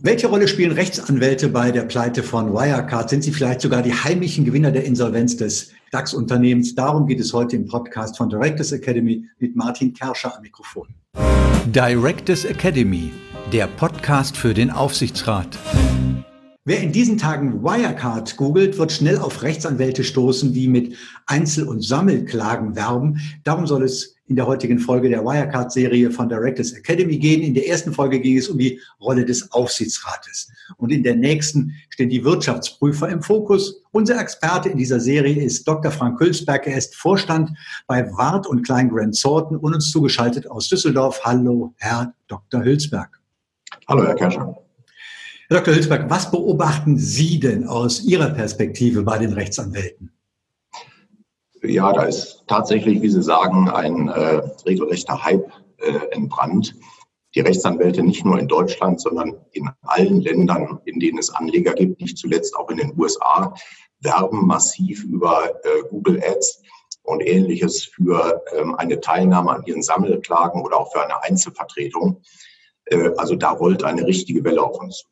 Welche Rolle spielen Rechtsanwälte bei der Pleite von Wirecard? Sind sie vielleicht sogar die heimlichen Gewinner der Insolvenz des DAX-Unternehmens? Darum geht es heute im Podcast von Directors Academy mit Martin Kerscher am Mikrofon. Directors Academy, der Podcast für den Aufsichtsrat. Wer in diesen Tagen Wirecard googelt, wird schnell auf Rechtsanwälte stoßen, die mit Einzel- und Sammelklagen werben. Darum soll es in der heutigen Folge der Wirecard-Serie von Directors Academy gehen. In der ersten Folge ging es um die Rolle des Aufsichtsrates. Und in der nächsten stehen die Wirtschaftsprüfer im Fokus. Unser Experte in dieser Serie ist Dr. Frank Hülsberg. Er ist Vorstand bei Ward & Klein Grant Thornton und uns zugeschaltet aus Düsseldorf. Hallo, Herr Dr. Hülsberg. Hallo, Herr Kerscher. Herr Dr. Hülsberg, was beobachten Sie denn aus Ihrer Perspektive bei den Rechtsanwälten? Ja, da ist tatsächlich, wie Sie sagen, ein regelrechter Hype entbrannt. Die Rechtsanwälte nicht nur in Deutschland, sondern in allen Ländern, in denen es Anleger gibt, nicht zuletzt auch in den USA, werben massiv über Google Ads und Ähnliches für eine Teilnahme an ihren Sammelklagen oder auch für eine Einzelvertretung. Also da rollt eine richtige Welle auf uns zu.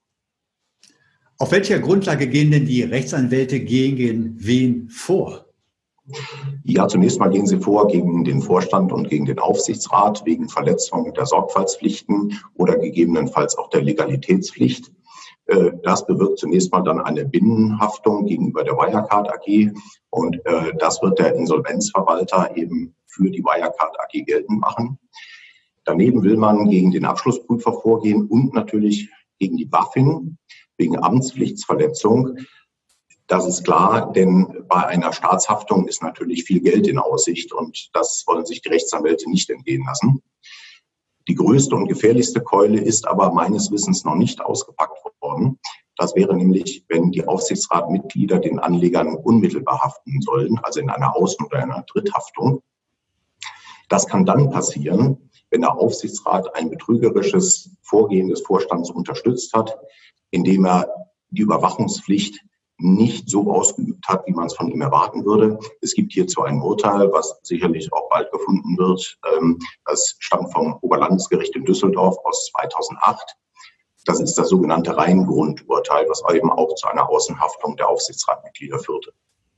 Auf welcher Grundlage gehen denn die Rechtsanwälte gegen wen vor? Ja, zunächst mal gehen sie vor gegen den Vorstand und gegen den Aufsichtsrat wegen Verletzung der Sorgfaltspflichten oder gegebenenfalls auch der Legalitätspflicht. Das bewirkt zunächst mal dann eine Binnenhaftung gegenüber der Wirecard AG und das wird der Insolvenzverwalter eben für die Wirecard AG geltend machen. Daneben will man gegen den Abschlussprüfer vorgehen und natürlich gegen die BaFin wegen Amtspflichtsverletzung. Das ist klar, denn bei einer Staatshaftung ist natürlich viel Geld in Aussicht und das wollen sich die Rechtsanwälte nicht entgehen lassen. Die größte und gefährlichste Keule ist aber meines Wissens noch nicht ausgepackt worden. Das wäre nämlich, wenn die Aufsichtsratmitglieder den Anlegern unmittelbar haften sollen, also in einer Außen- oder einer Dritthaftung. Das kann dann passieren, wenn der Aufsichtsrat ein betrügerisches Vorgehen des Vorstands unterstützt hat, indem er die Überwachungspflicht nicht so ausgeübt hat, wie man es von ihm erwarten würde. Es gibt hierzu ein Urteil, was sicherlich auch bald gefunden wird. Das stammt vom Oberlandesgericht in Düsseldorf aus 2008. Das ist das sogenannte Rheingrundurteil, was eben auch zu einer Außenhaftung der Aufsichtsratmitglieder führte.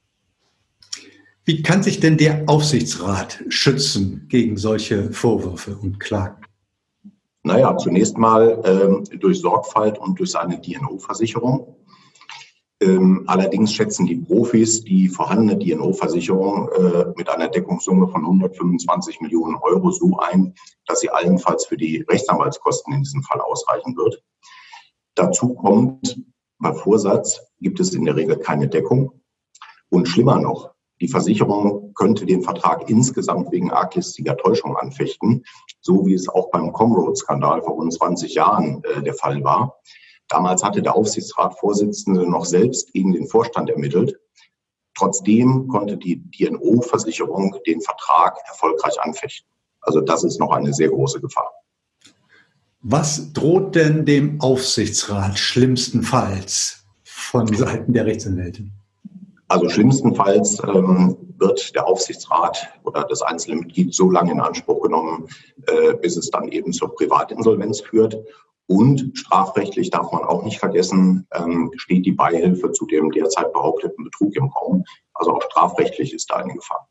Wie kann sich denn der Aufsichtsrat schützen gegen solche Vorwürfe und Klagen? Naja, zunächst mal durch Sorgfalt und durch seine D&O-Versicherung. Allerdings schätzen die Profis die vorhandene D&O-Versicherung mit einer Deckungssumme von 125 Millionen Euro so ein, dass sie allenfalls für die Rechtsanwaltskosten in diesem Fall ausreichen wird. Dazu kommt, bei Vorsatz gibt es in der Regel keine Deckung. Und schlimmer noch, die Versicherung könnte den Vertrag insgesamt wegen arglistiger Täuschung anfechten, so wie es auch beim Comroad-Skandal vor rund 20 Jahren der Fall war. Damals hatte der Aufsichtsratsvorsitzende noch selbst gegen den Vorstand ermittelt. Trotzdem konnte die D&O-Versicherung den Vertrag erfolgreich anfechten. Also das ist noch eine sehr große Gefahr. Was droht denn dem Aufsichtsrat schlimmstenfalls von Seiten der Rechtsanwälte? Also schlimmstenfalls wird der Aufsichtsrat oder das einzelne Mitglied so lange in Anspruch genommen, bis es dann eben zur Privatinsolvenz führt. Und strafrechtlich darf man auch nicht vergessen, steht die Beihilfe zu dem derzeit behaupteten Betrug im Raum. Also auch strafrechtlich ist da eine Gefahr.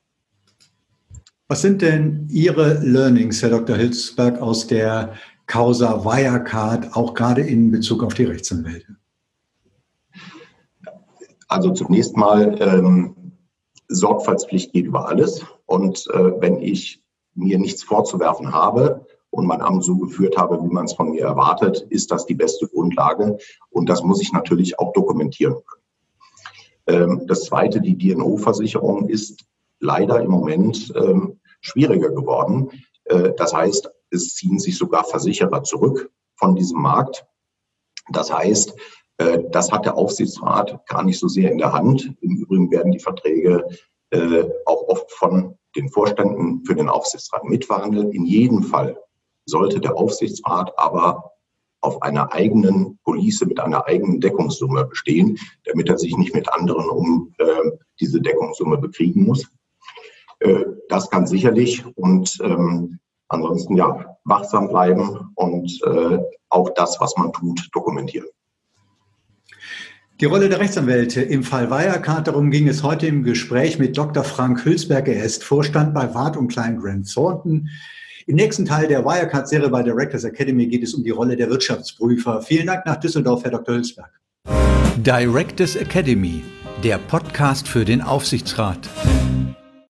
Was sind denn Ihre Learnings, Herr Dr. Hülsberg, aus der Causa Wirecard, auch gerade in Bezug auf die Rechtsanwälte? Also zunächst mal, Sorgfaltspflicht geht über alles. Und wenn ich mir nichts vorzuwerfen habe und mein Amt so geführt habe, wie man es von mir erwartet, ist das die beste Grundlage. Und das muss ich natürlich auch dokumentieren können. Das Zweite, die D&O-Versicherung ist leider im Moment schwieriger geworden. Das heißt, es ziehen sich sogar Versicherer zurück von diesem Markt. Das heißt, das hat der Aufsichtsrat gar nicht so sehr in der Hand. Im Übrigen werden die Verträge auch oft von den Vorständen für den Aufsichtsrat mitverhandelt. In jedem Fall sollte der Aufsichtsrat aber auf einer eigenen Police mit einer eigenen Deckungssumme bestehen, damit er sich nicht mit anderen um diese Deckungssumme bekriegen muss. Das kann sicherlich und ansonsten ja, wachsam bleiben und auch das, was man tut, dokumentieren. Die Rolle der Rechtsanwälte im Fall Wirecard, darum ging es heute im Gespräch mit Dr. Frank Hülsberg. Er ist Vorstand bei Ward & Klein Grant Thornton. Im nächsten Teil der Wirecard-Serie bei Directors Academy geht es um die Rolle der Wirtschaftsprüfer. Vielen Dank nach Düsseldorf, Herr Dr. Hülsberg. Directors Academy, der Podcast für den Aufsichtsrat.